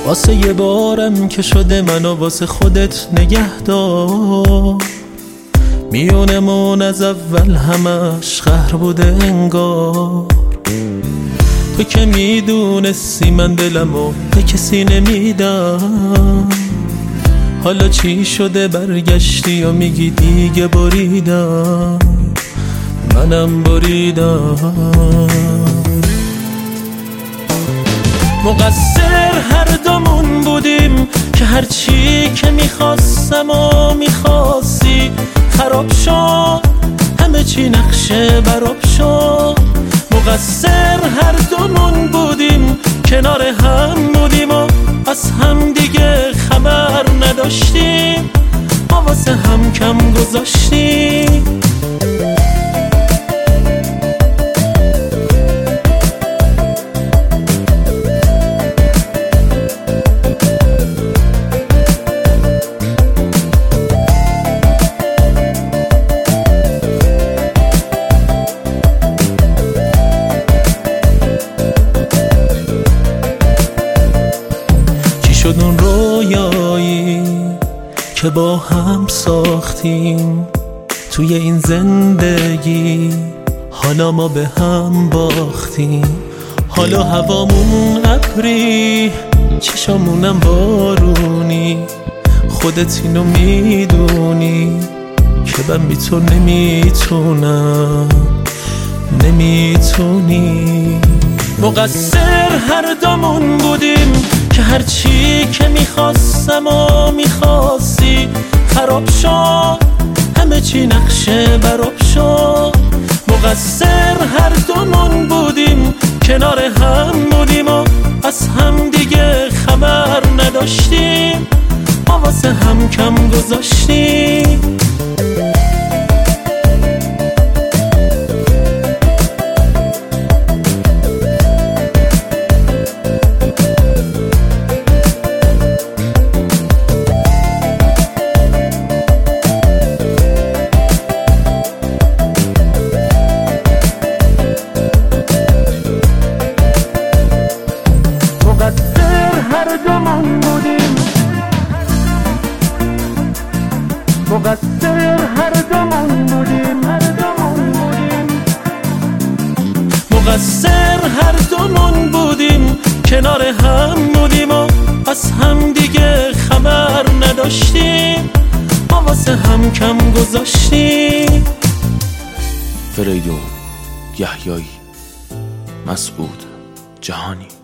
واسه یه بارم که شده منو واسه خودت نگه دار. میونمون از اول همش قهر بوده انگار. تو که میدونستی من دلمو به کسی نمیدم. حالا چی شده برگشتی و میگی دیگه بریدم. منم بریدم. مقصر هر دومون بودیم که هرچی که میخواستم و میخواستی خراب شد. همه چی نقشه براب شد. مقصر هر دومون بودیم کنار هم بودیم و از هم دیگه خبر نداشتیم. ما واسه هم کم گذاشتیم. شد اون رویایی که با هم ساختیم توی این زندگی؟ حالا ما به هم باختیم. حالا هوامون ابری، چشامونم بارونی. خودت اینو میدونی که من بی تو نمیتونم. نمیتونی. مقصر هر دومون بودیم که هرچی که میخواستم و میخواستی خراب شد. همه چی نقشه براب شد. مقصر هر دومون بودیم کنار هم بودیم و از هم دیگه خبر نداشتیم. ما واسه هم کم گذاشتیم. مقصر هر دومون بودیم. مقصر هر دومون بودیم کنار هم بودیم و از هم دیگه خبر نداشتیم. ما واسه هم کم گذاشتیم. فریدون یحیایی، مسعود جهانی.